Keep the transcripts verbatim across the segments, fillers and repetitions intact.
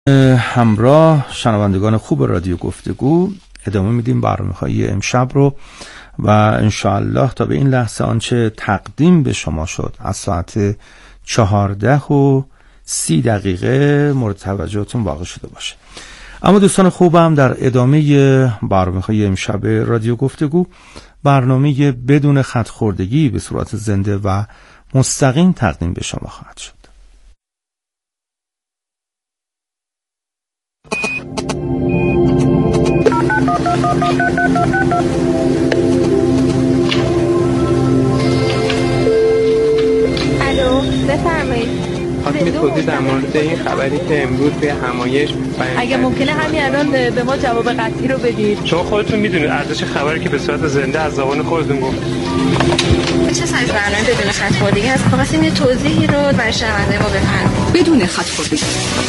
همراه شنوندگان خوب رادیو گفتگو ادامه میدیم برنامه‌های امشب رو و انشاءالله تا به این لحظه آنچه تقدیم به شما شد از ساعت چهارده و سی دقیقه مورد توجهتون واقع شده باشه. اما دوستان خوبم در ادامه برنامه‌های امشب رادیو گفتگو برنامه بدون خط خوردگی به صورت زنده و مستقیم تقدیم به شما خواهد شد. الو بفرمایید. خواستم توضیح در مورد این خبری که امروز به همایش اگه ممکنه همین الان به ما جواب قطعی رو بدید. شما خودتون میدونید ارزش خبری که به صورت زنده از زبان خودتون گفت. چه سایز برنامه بدون خط خوردگی هست؟ خواستیم یه توضیحی رو برای شنونده ما بفرمایید. بدون خط خوردگی.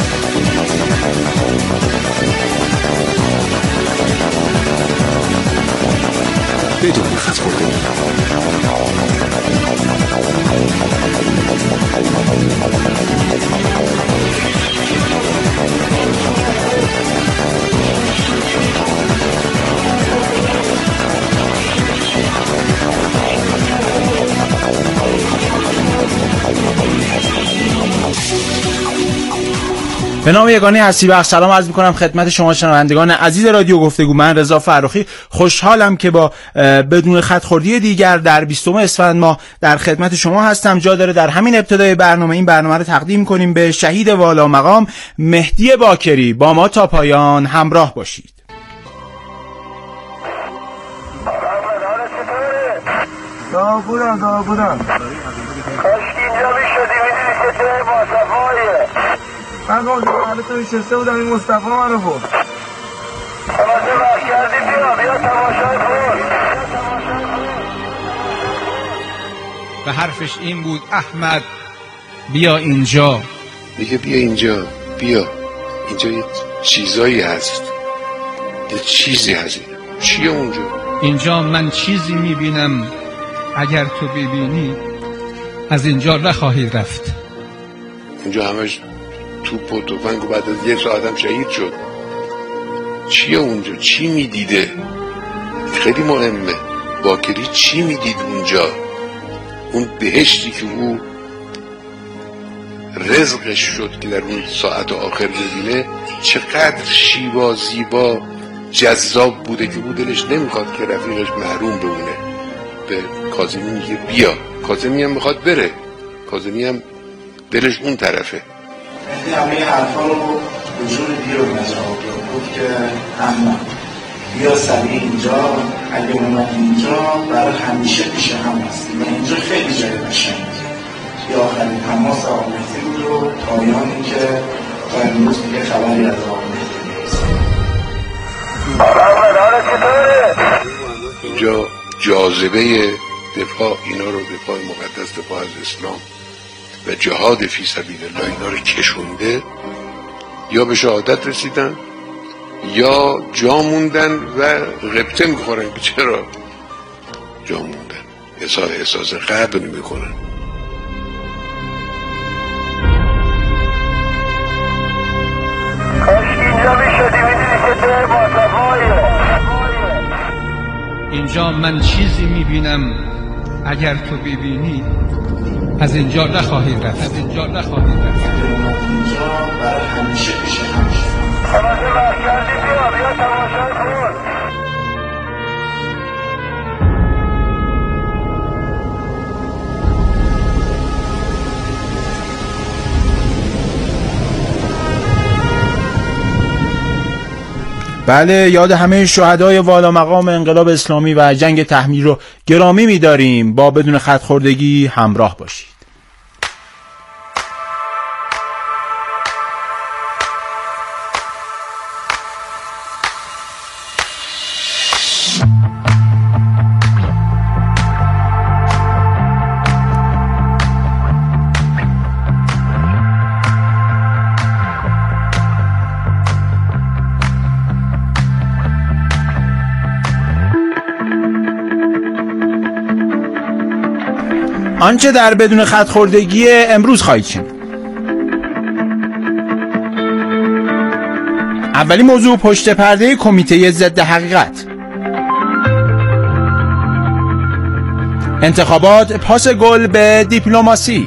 بدون خط خوردگی. به نام یگانه هستی بخش سلام عرض می‌کنم خدمت شما شنوندگان عزیز رادیو گفتگو. من رضا فرخی خوشحالم که با بدون خط خوردگی دیگر در بیستم اسفند ماه در خدمت شما هستم. جا داره در همین ابتدای برنامه این برنامه رو تقدیم کنیم به شهید والا مقام مهدی باکری. با ما تا پایان همراه باشید. دا بودم دا بودم کاشکی اینجا میشدی میدونی که چه مصطفاییه. من گفتم حالا تو نشسته بودم این مصطفی من رو بود. تماشا وقت کردی بیا بیا تماشای بود. و حرفش این بود احمد بیا اینجا. میگه بیا اینجا بیا اینجا یه چیزایی هست، یه چیزی هست. چیه اونجا؟ اینجا من چیزی میبینم اگر تو ببینی از اینجا نخواهی رفت. اینجا همش توپ و تفنگ و بعد از یه ساعت هم شهید شد. چیه اونجا؟ چی میدیده؟ خیلی مهمه. باکری چی میدید اونجا؟ اون بهشتی که او رزقش شد که در اون ساعت آخر ببینه چقدر شیوا زیبا جذاب بوده که او دلش نمیخواد که رفیقش محروم بمونه. به کاظمی میگه بیا. کاظمی هم میخواد بره. کاظمی هم دلش اون طرفه. همه حرفا رو وجود بیرون از آب گفت که احمد بیا سریع اینجا، اگه اومد اینجا برای همیشه پیش هم هستی و اینجا خیلی جای قشنگی. یه آخرین تماس آقا مهدی بود و پایانی که تا امروز دیگه خبری از آقا مهدی نیست. آقا حالا چطوره؟ اینجا جاذبه دفاع اینا رو، دفاع مقدس، دفاع از اسلام و جهاد فی سبیل الله اینا رو کشونده. یا به شهادت رسیدن یا جا موندن و غبطه میخورن. که چرا جا موندن؟ احساس احساس قدر میکنن. کاشکی اینجا میشدی میدونی که چه مصطفاییه. اینجا من چیزی میبینم اگر تو ببینی از اینجا نخواهی رفت. از اینجا نخواهی رفت. اینجا برای همیشه پیش همیشه. تماشا وقت کردی بیا بیا تماشای کن. بله، یاد همه شهدای والا مقام انقلاب اسلامی و جنگ تحمیل رو گرامی می‌داریم. با بدون خط خوردگی همراه باشید. آنچه در بدون خط خوردگی امروز خواهید شنید. اولین موضوع پشت پرده کمیته ضد حقیقت. انتخابات پاس گل به دیپلماسی.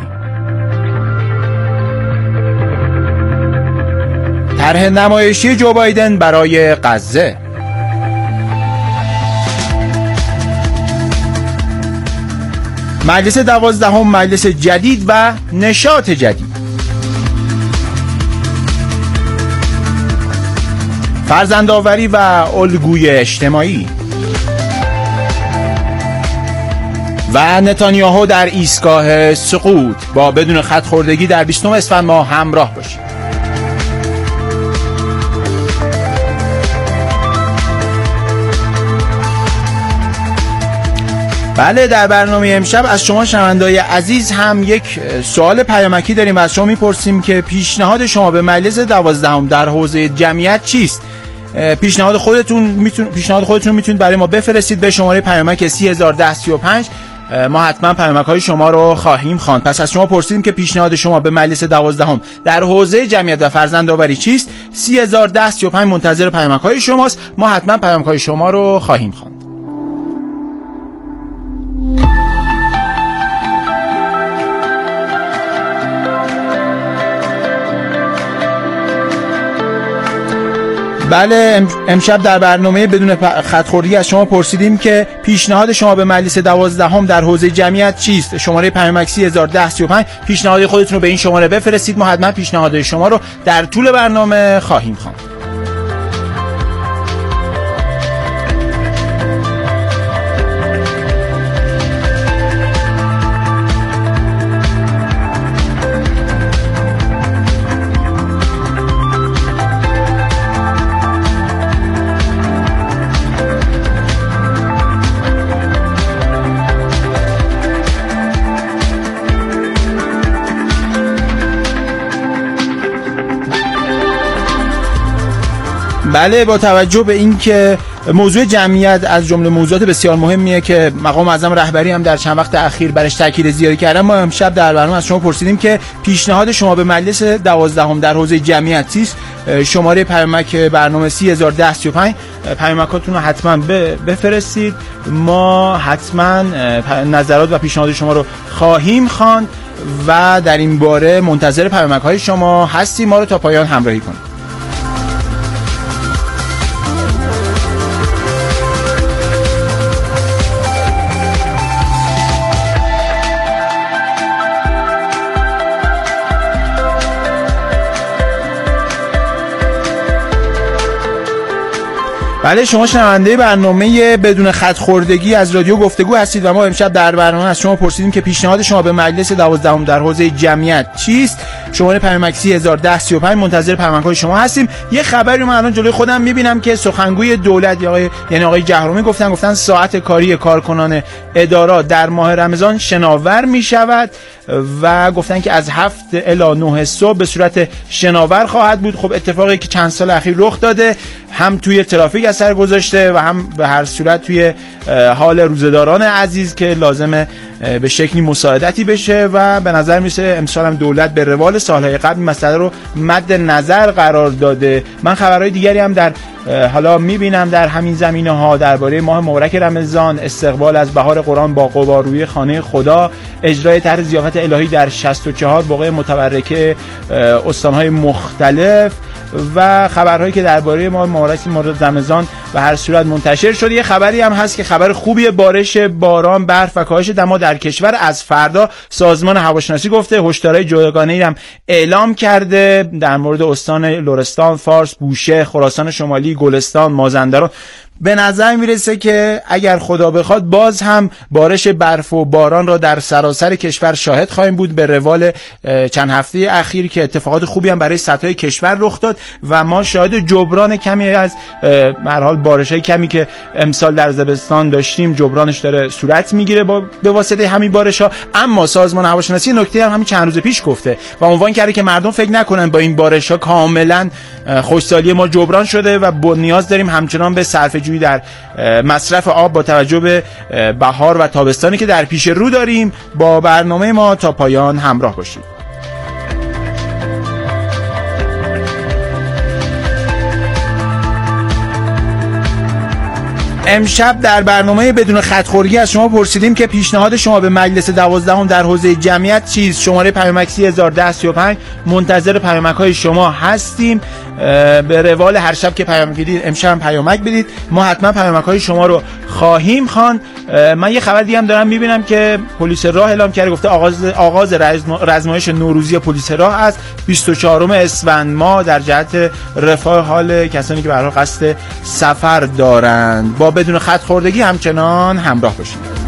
طرح نمایشی جو بایدن برای غزه. مجلس دوازدهم مجلس جدید و نشاط جدید. فرزندآوری و الگوی اجتماعی. و نتانیاهو در ایستگاه سقوط. با بدون خط خوردگی در بیستم اسفند ماه همراه باشید. بله، در برنامه امشب از شما شنونده‌های عزیز هم یک سوال پیامکی داریم و از شما میپرسیم که پیشنهاد شما به مجلس دوازدهم در حوزه جمعیت چیست؟ پیشنهاد خودتون میتون پیشنهاد خودتون میتونید برای ما بفرستید به شماره پیامک سی هزار و ده سی و پنج. ما حتما پیامک های شما رو خواهیم خواند. پس از شما پرسیدیم که پیشنهاد شما به مجلس دوازدهم در حوزه جمعیت و فرزندآوری چیست؟ سی هزار و ده سی و پنج منتظر پیامک های شماست. ما حتما پیامک های شما رو خواهیم خواند. بله، امشب در برنامه بدون خط‌خوردگی از شما پرسیدیم که پیشنهاد شما به مجلس دوازدهم در حوزه جمعیت چیست؟ شماره پیامک سی هزار و ده سی و پنج. پیشنهاد خودتون رو به این شماره بفرستید. ما حتما پیشنهاد شما رو در طول برنامه خواهیم خواند. بله، با توجه به اینکه موضوع جمعیت از جمله موضوعات بسیار مهمیه که مقام معظم رهبری هم در چند وقت اخیر برش تاکید زیادی کردن، ما امشب در برنامه از شما پرسیدیم که پیشنهاد شما به مجلس دوازدهم در حوزه جمعیت چیست؟ شماره پیامک برنامه سی هزار و ده سی و پنج. پیامکاتون رو حتما بفرستید. ما حتما نظرات و پیشنهاد شما رو خواهیم خواند و در این باره منتظر پیامک های شما هستیم. ما رو تا پایان همراهی کنید. بله، شما شنونده برنامه بدون خط خوردگی از رادیو گفتگو هستید و ما امشب در برنامه از شما پرسیدیم که پیشنهاد شما به مجلس دوازدهم در حوزه جمعیت چیست؟ شماره پیامک سی هزار و ده سی و پنج منتظر پیامک‌های شما هستیم. یه خبری من الان جلوی خودم می‌بینم که سخنگوی دولت آقای یعنی آقای جهرومی گفتن گفتن ساعت کاری کارکنان ادارات در ماه رمضان شناور می‌شود و گفتن که از هفت الی نه صبح به صورت شناور خواهد بود. خب اتفاقی که چند سال اخیر رخ داده، هم توی ترافیک اثر گذاشته و هم به هر صورت توی حال روزداران عزیز که لازمه به شکلی مساعدتی بشه و به نظر میسه امسال هم دولت به روال سالهای قبل مسئله رو مد نظر قرار داده. من خبرهای دیگری هم در حالا میبینم در همین زمینه ها درباره ماه مبارک رمضان، استقبال از بهار قرآن با قباروی خانه خدا، اجرای طرح ضیافت الهی در شصت و چهار بقعه متبرکه استانهای مختلف و خبرهایی که درباره ما مبارک رمضان به هر صورت منتشر شده. یه خبری هم هست که خبر خوبیه، بارش باران، برف و کاهش دما در کشور. از فردا سازمان هواشناسی گفته هشدارهای جداگانه‌ای هم اعلام کرده در مورد استان لرستان، فارس، بوشهر، خراسان شمالی، گلستان، مازندران. به نظر میرسه که اگر خدا بخواد باز هم بارش برف و باران را در سراسر کشور شاهد خواهیم بود به روال چند هفته اخیر که اتفاقات خوبی هم برای سطح کشور رخ داد و ما شاهد جبران کمی از به هر حال بارش‌های کمی که امسال در زمستان داشتیم جبرانش داره صورت میگیره با به واسطه همین بارش‌ها. اما سازمان هواشناسی نکته هم همین چند روز پیش گفته و عنوان کرده که مردم فکر نکنن با این بارش‌ها کاملا خوشسالی ما جبران شده و با نیاز داریم همچنان به صرفه جویی در مصرف آب با توجه به بهار و تابستانی که در پیش رو داریم. با برنامه ما تا پایان همراه باشید. امشب در برنامه بدون خطخورگی از شما پرسیدیم که پیشنهاد شما به مجلس دوازدهم در حوزه جمعیت چیست. شماره پیامک سی هزار ده سی و پنج منتظر پیامک های شما هستیم. به روال هر شب که پیامک بدید امشب هم پیامک بدید، ما حتما پیامک های شما رو خواهیم خواند. من یه خبر دیگه هم دارم میبینم که پلیس راه اعلام کرده، گفته آغاز آغاز رزمایش نوروزی پلیس راه است بیست و چهارم اسفند ماه در جهت رفاه حال کسانی که به هر حال قصد سفر دارند. با بدون خط خوردگی همچنان همراه باشید.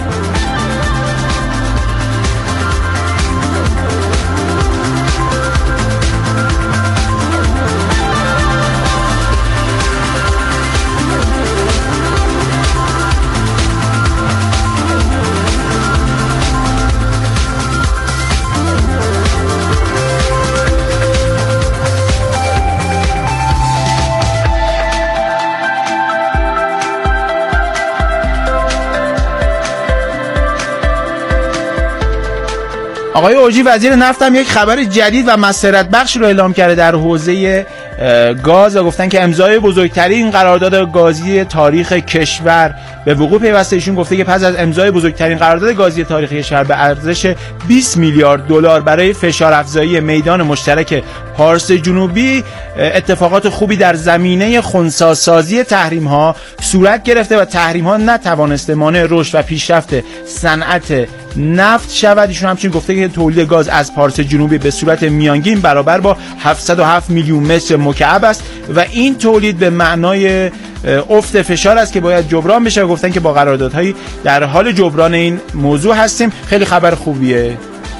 آقای اوجی وزیر نفت هم یک خبر جدید و مسرت بخش رو اعلام کرده در حوزه گاز و گفتن که امضای بزرگترین قرارداد گازی تاریخ کشور به وقوع پیوسته. ایشون گفته که پس از امضای بزرگترین قرارداد گازی تاریخ کشور به ارزش بیست میلیارد دلار برای فشار افزایی میدان مشترک پارس جنوبی، اتفاقات خوبی در زمینه خنثی‌سازی تحریم‌ها صورت گرفته و تحریم‌ها نتوانسته مانع رشد و پیشرفت صنعت نفت شود. ایشون همچنین گفته که تولید گاز از پارس جنوبی به صورت میانگین برابر با هفتصد و هفت میلیون متر مکعب است و این تولید به معنای افت فشار است که باید جبران بشه و گفتن که با قراردادهایی در حال جبران این موضوع هستیم. خیلی خبر خوبیه.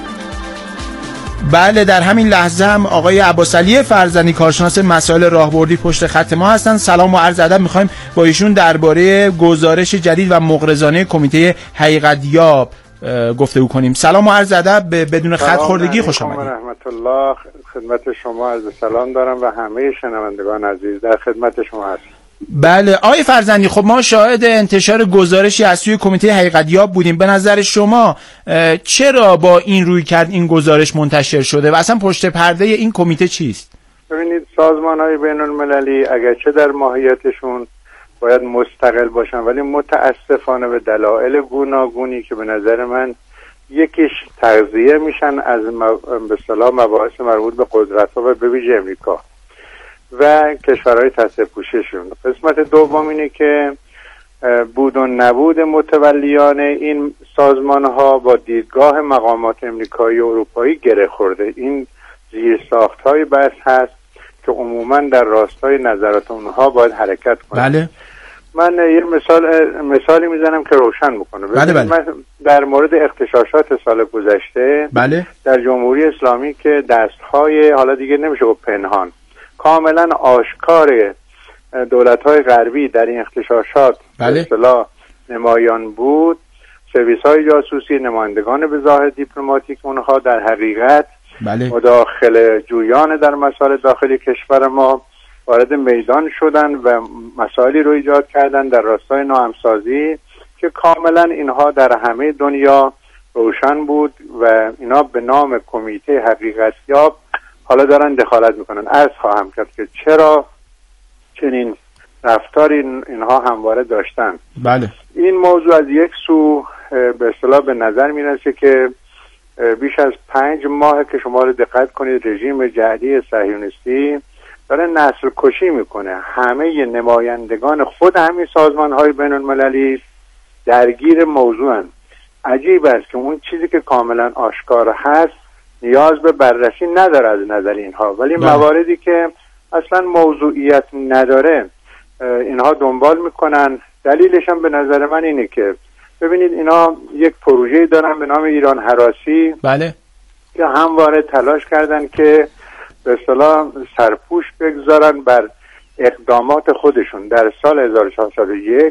بله، در همین لحظه هم آقای عباسعلی فرزندی کارشناس مسائل راهبردی پشت خط ما هستن. سلام و عرض ادب. می‌خوایم با ایشون درباره گزارش جدید و مغرضانه کمیته حقیقت‌یاب گفتگو کنیم. سلام و عرض ادب. بدون خط خوردگی خوش آمدید. رحمت الله، خدمت شما عرض سلام دارم و همه شنوندگان عزیز در خدمت شما هستم. بله آقای فرزندی، خب ما شاهد انتشار گزارشی از سوی کمیته حقیقت‌یاب بودیم. به نظر شما چرا با این روی کرد این گزارش منتشر شده و اصلا پشت پرده این کمیته چیست؟ ببینید، سازمان‌های بین‌المللی اگرچه در ماهیتشون باید مستقل باشن ولی متاسفانه به دلایل گوناگونی که به نظر من یکیش تغذیه میشن از به اصطلاح مباحث مربوط به قدرت‌ها و به ویژه امریکا و کشورهای تحت پوشششون. قسمت دوم اینه که بود و نبود متولیان این سازمان‌ها با دیدگاه مقامات امریکایی و اروپایی گره خورده. این زیرساخت‌های بحث هست که عموماً در راستای نظرات اونها باید حرکت کنه. بله. من یه مثال مثالی میزنم که روشن میکنه. بله بله. من در مورد اغتشاشات سال گذشته بله. در جمهوری اسلامی که دست‌های حالا دیگه نمیشه گفت پنهان، کاملا آشکار دولت‌های غربی در این اغتشاشات بله. به اصطلاح نمایان بود، سرویس‌های جاسوسی، نمایندگان به ظاهر دیپلماتیک اونها در حقیقت بله. مداخله جویان در مسائل داخلی کشور ما وارد میدان شدن و مسائلی رو ایجاد کردن در راستای ناهمسازی که کاملا اینها در همه دنیا روشن بود و اینا به نام کمیته حقیقت‌یاب حالا دارن دخالت میکنن. عرض خواهم کرد که چرا چنین رفتاری اینها همواره داشتن. بله. این موضوع از یک سو به اصطلاح به نظر میرسه که بیش از پنج ماه که شما رو دقت کنید رژیم جهادی صهیونیستی داره نسل کشی میکنه. همه نمایندگان خود همین سازمان های بین المللی درگیر موضوعن. عجیب است که اون چیزی که کاملا آشکار هست نیاز به بررسی نداره از نظر اینها، ولی بله. مواردی که اصلا موضوعیت نداره اینها دنبال میکنن. دلیلش هم به نظر من اینه که ببینید اینا یک پروژه دارن به نام ایران هراسی. بله. که همواره تلاش کردن که به اصطلاح سرپوش بگذارن بر اقدامات خودشون. در سال هزار و چهارصد و یک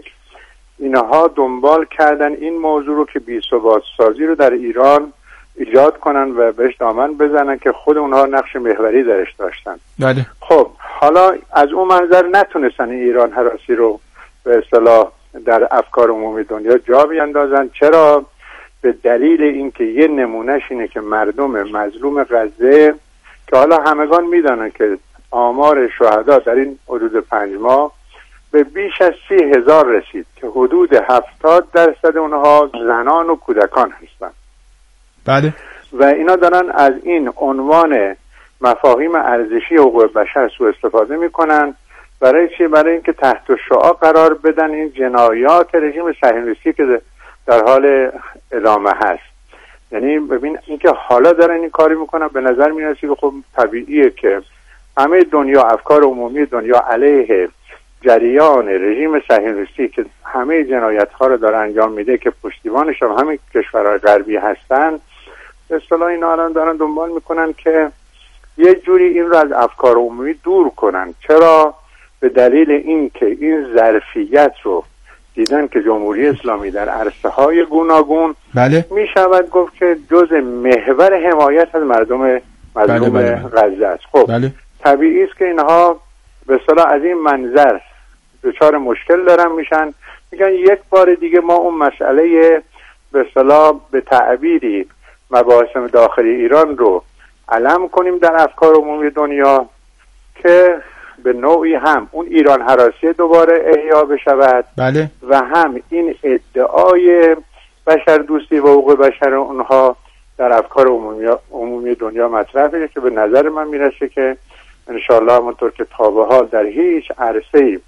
اینها دنبال کردن این موضوع رو که بی‌ثبات سازی رو در ایران ایجاد کنن و بهش دامن بزنن که خود اونها نقش محوری درش داشتن. بله. خب حالا از اون منظر نتونستن ایران هراسی رو به اصطلاح در افکار عمومی دنیا جا بیاندازن. چرا؟ به دلیل اینکه یه نمونهش اینه که مردم مظلوم غزه که حالا همگان میدانن که آمار شهدا در این حدود پنج ماه به بیش از سی هزار رسید که حدود هفتاد درصد اونها زنان و کودکان هستند. بله. و اینا دارن از این عنوان مفاهیم ارزشی حقوق بشر سوء استفاده میکنن. برای چی؟ برای اینکه تحت شعاع قرار بدن این جنایات رژیم صهیونیستی که در حال ادامه هست. یعنی ببین اینکه حالا دارن این کاری میکنن، به نظر میاد که خب طبیعیه که همه دنیا، افکار عمومی دنیا علیه جریان رژیم صهیونیستی که همه جنایت ها رو داره انجام میده که پشتیبانش هم همه کشورهای غربی هستن، به اصطلاح اینا الان دارن دنبال میکنن که یه جوری این رو از افکار عمومی دور کنن. چرا؟ به دلیل این که این ظرفیت رو دیدن که جمهوری اسلامی در عرصه های گوناگون بله. می شود گفت که جز محور حمایت از مردم مردم بله بله. غزه است. خب بله. طبیعی است که اینها به اصطلاح از این منظر دچار مشکل دارن میشن، میگن یک بار دیگه ما اون مسئله به اصطلاح به تعبیری مباحث داخلی ایران رو علم کنیم در افکار عمومی دنیا که به نوعی هم اون ایران هراسی دوباره احیا بشود. بله. و هم این ادعای بشر دوستی و حقوق بشر اونها در افکار عمومی, عمومی دنیا مطرح بشه که به نظر من میرسه که انشالله همونطور که تا به حال در هیچ عرصه‌ای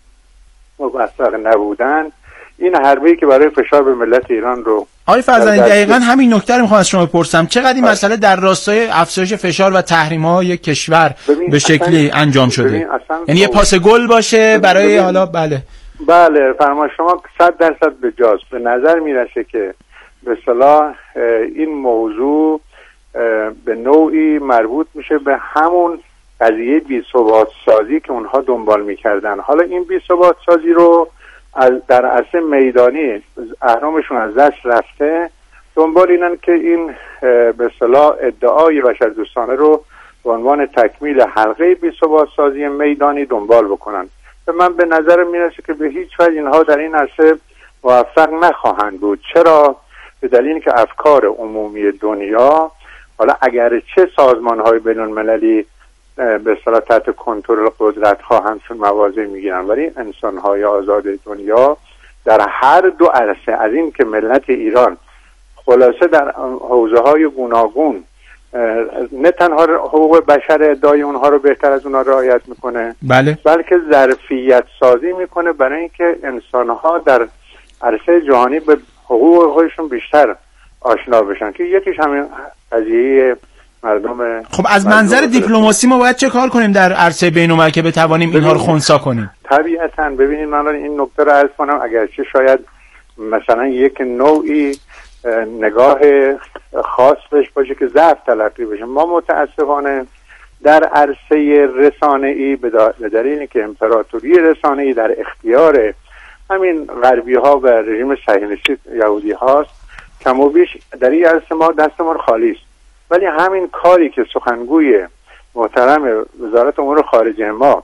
موفق نبودن، این حربه‌ای که برای فشار به ملت ایران رو آقای فرزانه دقیقاً همین نکته رو می‌خوام از شما بپرسم، چقدر این مسئله در راستای افزایش فشار و تحریم‌های کشور به شکلی انجام شده؟ یعنی یه پاس گل باشه برای حالا بله بله فرما شما صد درصد به جاست. به نظر میرسه که به اصطلاح این موضوع به نوعی مربوط میشه به همون قضیه بی‌ثبات سازی که اونها دنبال میکردن. حالا این بی‌ثبات سازی رو از در عرصه میدانی اهرامشون از دست رفته، دنبال اینن که این به اصطلاح ادعای بشردوستانه رو به عنوان تکمیل حلقه بی‌ثبات سازی میدانی دنبال بکنن. و من به نظر میرسه که به هیچ وجه اینها در این عرصه موفق نخواهند بود. چرا؟ به دلیل که افکار عمومی دنیا، حالا اگر چه سازمان‌های بین‌المللی به اصطلاح تحت کنترل قدرت ها همچون مواضع میگیرن، ولی انسان‌های آزاد دنیا در هر دو عرصه، از این که ملت ایران خلاصه در حوزه‌های گوناگون نه تنها حقوق بشر ادعای اونها رو بهتر از اونها رعایت میکنه، بله. بلکه ظرفیت سازی میکنه برای اینکه انسان‌ها در عرصه جهانی به حقوق خودشون بیشتر آشنا بشن، که یکیش همین قضیه مردم. خب از منظر دیپلماسی ما باید چه کار کنیم در عرصه بین‌المللی که بتوانیم اینها رو خنثی کنیم؟ طبیعتاً ببینید من این نکته رو عرض کنم، اگرچه شاید مثلا یک نوعی نگاه خاص بهش باشه که ضعف تلقی بشه، ما متاسفانه در عرصه رسانه‌ای به دلیل اینکه امپراتوری رسانه‌ای در اختیار همین غربی ها و رژیم صهیونیستی یهودی هاست، کم و بیش در این عرصه ما دستمون خالی است. ولی همین کاری که سخنگوی محترم وزارت امور خارجه ما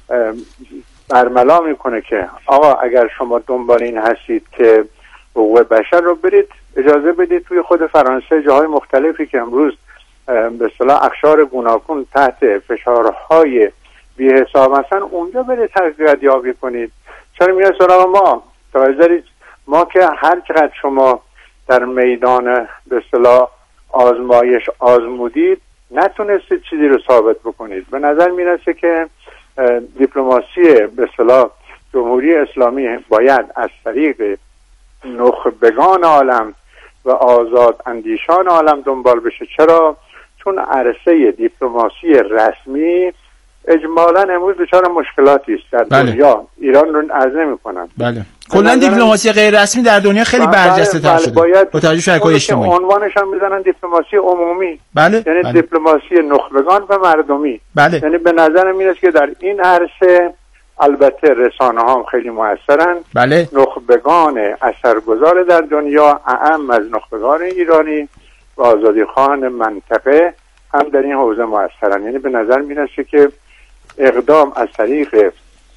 برملا میکنه که آقا اگر شما دنبال این هستید که حقوق بشر رو برید اجازه بدید توی خود فرانسه جاهای مختلفی که امروز به اصطلاح اقشار گوناگون تحت فشارهای بی حساب هستن اونجا برید تحقیقات یابی کنید. چرا میاد سراغ ما؟ توجه ما که هر چقدر شما در میدان به اصطلاح آزمایش آزمودید نتونستید چیزی رو ثابت بکنید. به نظر میرسه که دیپلماسی به اصطلاح جمهوری اسلامی باید از طریق نخبگان عالم و آزاد اندیشان عالم دنبال بشه. چرا؟ چون عرصه دیپلماسی رسمی اجمالاً امروز دچار مشکلاتی است در بله. دنیا. ایران رو عرض نمی‌کنم. بله. کلا دیپلماسی غیر رسمی در دنیا خیلی برجسته تر شده. باید با توجه شبکه‌های اجتماعی عنوانش هم میزنن دیپلماسی عمومی. بله. یعنی بله. دیپلماسی نخبگان و مردمی. بله. یعنی به نظر میاد که در این عرصه البته رسانه ها هم خیلی موثرن. بله. نخبگان اثرگذار در دنیا اعم از نخبگان ایرانی و آزادیخواهان منطقه هم در این حوزه موثرن. یعنی به نظر میرسه که اقدام از طریق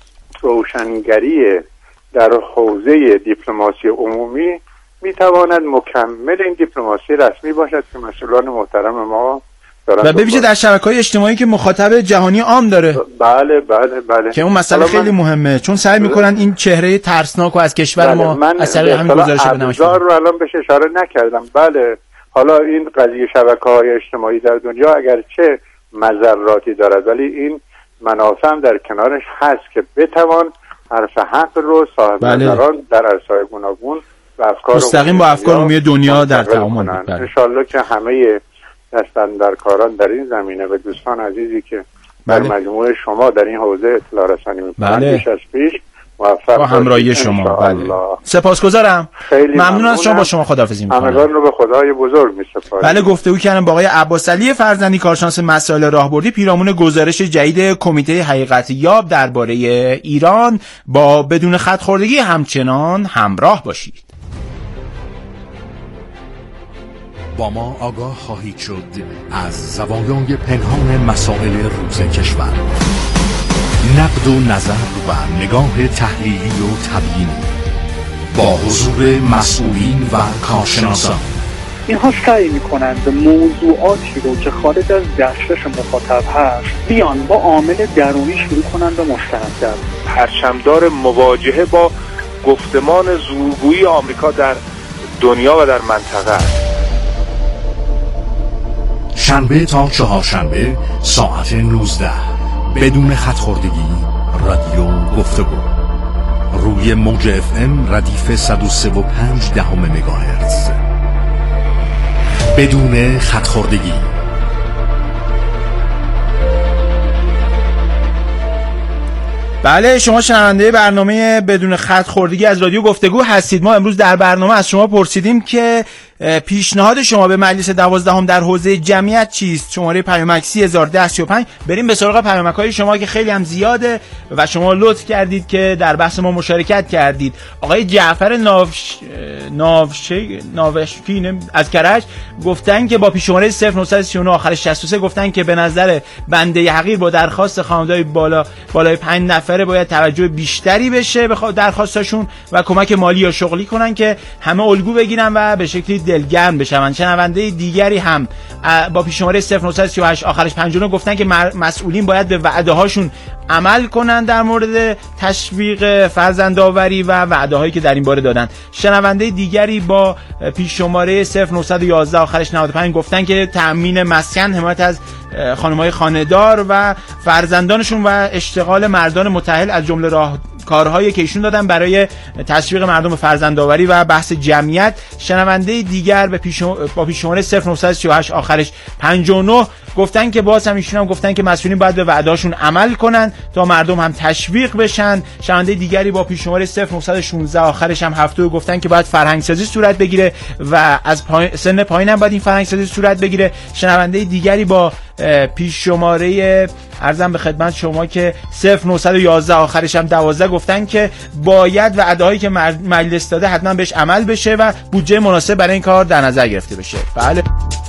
روشنگری در حوزه دیپلماسی عمومی میتواند مکمل این دیپلماسی رسمی باشد که مسئولان محترم ما و به ویژه در شبکه‌های اجتماعی که مخاطب جهانی عام داره. بله بله بله که اون مسئله خیلی من... مهمه، چون سعی میکنن این چهره ترسناک رو از کشور بله. ما از طریق همین گزارش بنمایش بدن. رو الان بهش اشاره نکردم. بله حالا این قضیه شبکه‌های اجتماعی در دنیا اگرچه مضراتی دارد ولی این منافع هم در کنارش هست که بتوان حرف حق رو صاحب نظران بله. در عرصه‌های گوناگون و افکار مستقیم با افکار عمومی دنیا در تعامل کنند. ان شاءالله که همه دستاندرکاران در این زمینه و دوستان عزیزی که بله. در مجموعه شما در این حوزه اطلاع رسانی می‌کنند بله. پیش از پیش موفق با همراهی شما. بله. سپاسگزارم. ممنون از شما. با شما خداحافظی می‌کنم. همگان رو به خدای بزرگ می‌سپارم. بله گفتگو کردم با آقای عباس علی فرزندی، کارشناس مسائل راهبردی، پیرامون گزارش جدید کمیته حقیقت یاب درباره ایران. با بدون خط‌خوردگی همچنان همراه باشید. با ما آگاه خواهید شد از زوایای پنهان مسائل روز کشور، نقد و نظر و نگاه تحلیلی و تبیینی با حضور مسئولین و کارشناسان. اینها سعی می‌کنند موضوعاتی رو که خارج از دسترس مخاطب هست بیان با عامل درونی شروع کنند و مستند کردن. پرچمدار مواجهه با گفتمان زورگویی آمریکا در دنیا و در منطقه. شنبه تا چهارشنبه ساعت نوزده بدون خط‌خوردگی رادیو گفتگو روی موج اف ام ردیف صد و سه و پنج دهم مگاهرتز. بدون خط‌خوردگی. بله شما شنونده برنامه بدون خط‌خوردگی از رادیو گفتگو هستید. ما امروز در برنامه از شما پرسیدیم که پیشنهاد شما به مجلس دوازدهم در حوزه جمعیت چیست؟ شماره پیامک سی هزار ده سی و پنج. بریم به سراغ پیامک‌های شما که خیلی هم زیاده و شما لطف کردید که در بحث ما مشارکت کردید. آقای جعفر ناوش ناوشی ناوشکی از کرج گفتن که با پیش شماره صفر نهصد و سی و نه آخر شصت و سه گفتن که به نظر بنده حقیر با درخواست خانواده‌های بالا بالای پنج نفره باید توجه بیشتری بشه به درخواستاشون و کمک مالی یا شغلی کنن که همه الگو بگیرن و به شکلی دلگرم بشن. شنونده دیگری هم با پیش شماره صفر نهصد و سی و هشت آخرش پنجاه و نه گفتن که مسئولین باید به وعده هاشون عمل کنن در مورد تشویق فرزندآوری و وعده هایی که در این باره دادن. شنونده دیگری با پیش شماره صفر نهصد و یازده آخرش نود و پنج گفتن که تأمین مسکن، حمایت از خانم‌های خانه‌دار و فرزندانشون و اشتغال مردان متأهل از جمله راه کارهایی که ایشون دادن برای تشویق مردم به فرزندآوری و بحث جمعیت. شنونده دیگر به پیش با پیش شماره صفر نهصد و سی و هشت آخرش پنجاه و نه گفتن که باز هم ایشون هم گفتن که مسئولین باید به وعده‌هاشون عمل کنن تا مردم هم تشویق بشن. شنونده دیگری با پیش شماره صفر نهصد و شانزده آخرش هم هفتاد گفتن که باید فرهنگ سازی صورت بگیره و از پای... سن پایین هم باید این فرهنگ سازی صورت بگیره. شنونده دیگری با پیش شماره عرضم به خدمت شما که صفر نهصد و یازده آخرش هم دوازده گفتن که باید وعده‌هایی که مجلس داده حتما بهش عمل بشه و بودجه مناسب برای این کار در نظر گرفته بشه. بله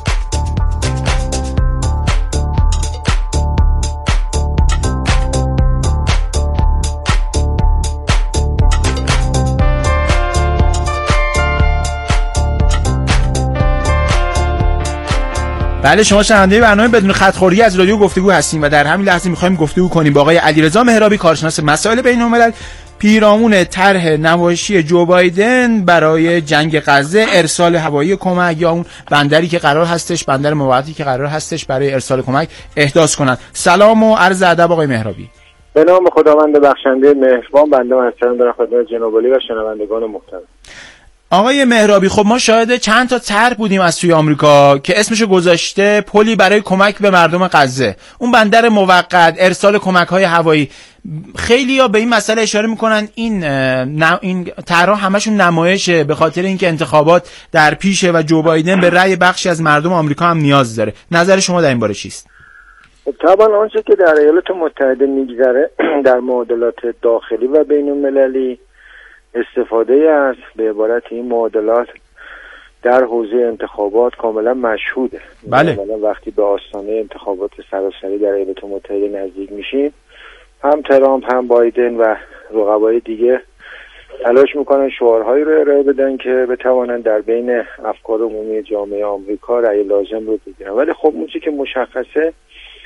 بله شما شنونده برنامه بدون خط‌خوردگی از رادیو گفتگو هستیم و در همین لحظه می‌خوایم گفتگو کنیم با آقای علیرضا مهرابی، کارشناس مسائل بین‌الملل، پیرامون طرح نمایشی جو بایدن برای جنگ غزه، ارسال هوایی کمک یا اون بندری که قرار هستش بندر موقتی که قرار هستش برای ارسال کمک احداث کنن. سلام و عرض ادب آقای مهرابی. به نام خداوند بخشنده مهربان، بنده محترم دارم خدمت جناب عالی و شنوندگان محترم. آقای مهرابی خب ما شاهد چند تا طرح بودیم از سوی آمریکا که اسمشو گذاشته پلی برای کمک به مردم غزه، اون بندر موقت، ارسال کمک‌های هوایی. خیلی‌ها به این مسئله اشاره میکنن این این طرح همشون نمایشه به خاطر اینکه انتخابات در پیشه و جو بایدن به رأی بخشی از مردم آمریکا هم نیاز داره. نظر شما در این باره چیست؟ طبعا آنچه که در ایالات متحده میگذره در معادلات داخلی و بین‌المللی استفاده از به عبارت این معادلات در حوزه انتخابات کاملا مشهوده. بله. وقتی به آستانه انتخابات سراسری در ایالات متحده نزدیک میشیم، هم ترامپ هم بایدن و رقبای دیگه تلاش میکنن شعارهایی رو ارائه بدن که بتوانن در بین افکار عمومی جامعه آمریکا رأی لازم رو بگیرن. ولی خب اون چیزی که مشخصه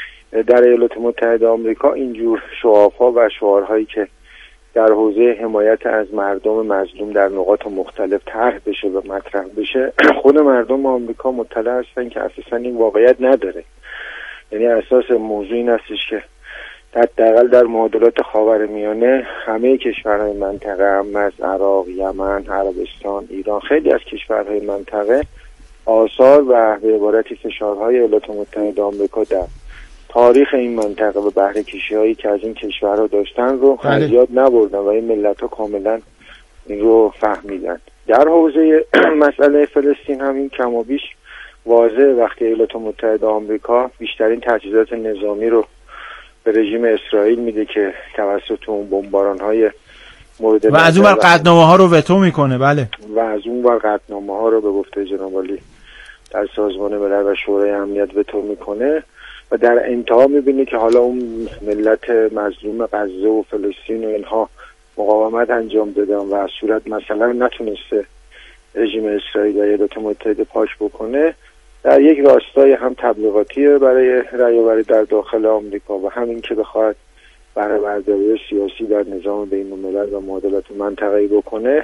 در ایالات متحده آمریکا اینجور شعارها و شعارهایی که در حوزه حمایت از مردم مظلوم در نقاط مختلف طرح بشه و مطرح بشه، خود مردم آمریکا مطلع هستن که اساسا این واقعیت نداره. یعنی اساس موضوع این هستش که حداقل در معادلات خاورمیانه همه کشورهای منطقه، هم از عراق، یمن، عربستان، ایران، خیلی از کشورهای منطقه آثار و به عبارتی فشارهای ایالات متحده آمریکا در تاریخ این منطقه و بهره کشی هایی که از این کشورها داشتن رو از یاد نبردن و این ملت ها کاملا این رو فهمیدن. در حوزه مسئله فلسطین هم این کم و بیش واضح، وقتی ایالات متحده آمریکا بیشترین تجهیزات نظامی رو به رژیم اسرائیل میده که توسط اون بمباران های مورد و از اون ور قطعنامه ها رو وتو میکنه. بله. و از اون ور قطعنامه ها رو به گفته جناب عالی در سازمان ملل و شورای امنیت وتو میکنه و در انتها میبینی که حالا اون ملت مظلوم غزه و فلسطین و اینها مقاومت انجام دادن و از صورت مثلا نتونسته رژیم اسرائیل و ایالات متحده پاک بکنه، در یک راستای هم تبلیغاتیه برای رأی‌آوری در داخل آمریکا و همین که بخواد بهره برداری سیاسی در نظام بین‌الملل و معادلات منطقه‌ای بکنه،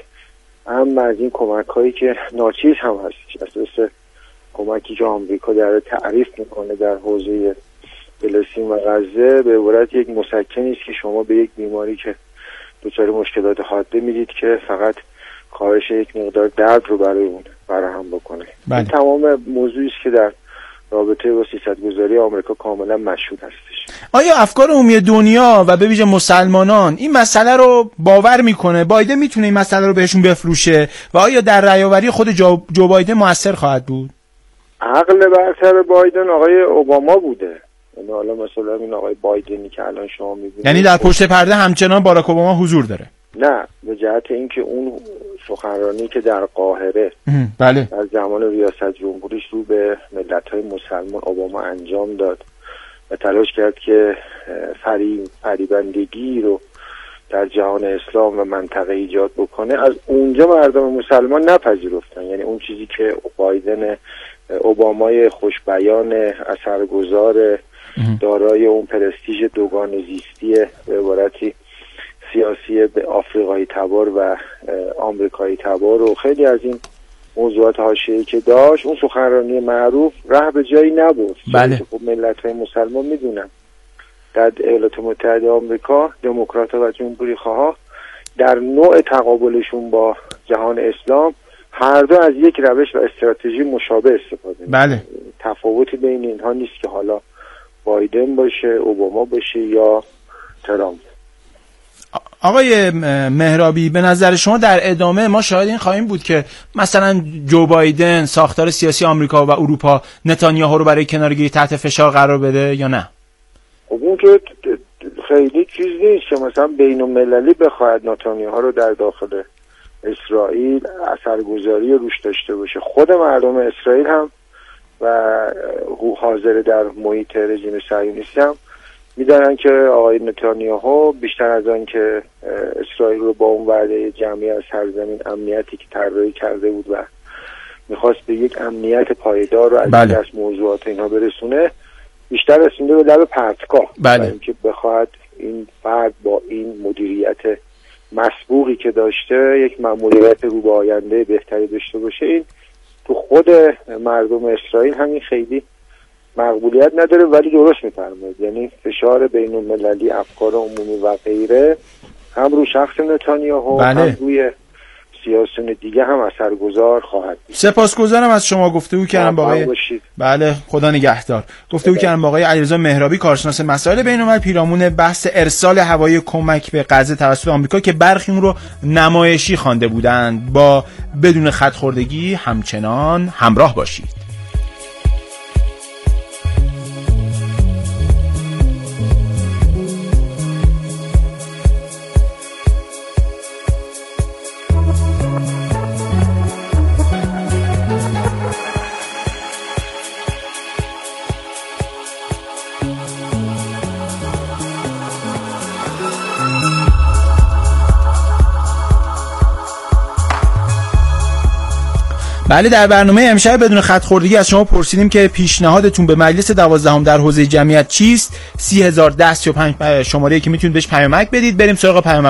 هم از این کمک‌هایی که ناچیز هم هست، اساس کمکی که آمریکا داره تعریف میکنه در حوزه فلسطین و غزه به عبارت یک مسکنی است که شما به یک بیماری که دچار مشکلات حاده میدید که فقط کاهش یک مقدار درد رو برای اون فراهم بکنه. این تمام موضوعی است که در رابطه با سیاست‌گذاری آمریکا کاملا مشهود هستش. آیا افکار عمومی دنیا و به ویژه مسلمانان این مسئله رو باور میکنه بایدن میتونه این مسئله رو بهشون بفروشه و آیا در رأی‌آوری خود جو, جو بایدن موثر خواهد بود؟ عقل برتر بایدن آقای اوباما بوده. یعنی حالا مثلا این آقای بایدنی که الان شما میبینید، یعنی در پشت پرده همچنان باراک اوباما حضور داره؟ نه، به جهت اینکه اون سخنرانی که در قاهره بله در زمان ریاست جمهوریش رو به ملت‌های مسلمان اوباما انجام داد و تلاش کرد که فریب فریبندگی رو در جهان اسلام و منطقه ایجاد بکنه، از اونجا مردم مسلمان نپذیرفتن. یعنی اون چیزی که بایدن اوبامای خوشبیان اثرگذار دارای اون پرستیژ دوگان زیستی به عبارتی سیاسی به آفریقایی تبار و آمریکایی تبار و خیلی از این موضوعات حاشیه‌ای که داشت، اون سخنرانی معروف ره به جایی نبرد. بله. خب ملت‌های مسلمان میدونن در ایالات متحده آمریکا دموکرات و جمهوری خواه در نوع تقابلشون با جهان اسلام هر دو از یک روش و استراتژی مشابه استفاده می‌کنن. بله. تفاوتی بین اینها نیست که حالا بایدن باشه، اوباما باشه یا ترامپ. آقای مهرابی، به نظر شما در ادامه ما شاهد این خواهیم بود که مثلا جو بایدن ساختار سیاسی آمریکا و اروپا نتانیاهو رو برای کنارگیری تحت فشار قرار بده یا نه؟ خب اون که خیلی چیز نیست که مثلا بین المللی بخواهد نتانیاهو رو در داخل اسرائیل اثرگذاری روش داشته باشه. خود مردم اسرائیل هم و حاضر در محیط رژیم صهیونیستی هم میدونن که آقای نتانیاهو بیشتر از آن که اسرائیل رو با اون وعده جمعی از سرزمین امنیتی که طراحی کرده بود و میخواست به یک امنیت پایدار رو از بله. دست موضوعات اینها برسونه، بیشتر رسونده به لب پرتگاه. بله. اینکه بخواهد این فرد با این مدیریت مسبوقی که داشته یک مدیریت رو به آینده بهتری داشته باشه، این تو خود مردم اسرائیل همین خیلی مقبولیت نداره. ولی درست میفرمایید، یعنی فشار بین المللی، افکار عمومی و غیره هم رو شخص نتانیاهو بله. هم روی سیاسیون دیگه هم اثرگذار خواهد بود. سپاسگزارم از شما. گفتگو کردم با آقای بله خدا نگهدار. گفتگو کردم با آقای علیرضا مهرابی، کارشناس مسائل بین‌الملل، پیرامون بحث ارسال هوایی کمک به غزه توسط آمریکا که برخی اون رو نمایشی خوانده بودند. با بدون خط‌خوردگی همچنان همراه باشید. بله، در برنامه امشب بدون خط خوردگی از شما پرسیدیم که پیشنهادتون به مجلس دوازدهم در حوزه جمعیت چیست. سی هزار و ده سی و پنج شماره‌ای که میتونید بهش پیامک بدید. بریم سراغ پیامک.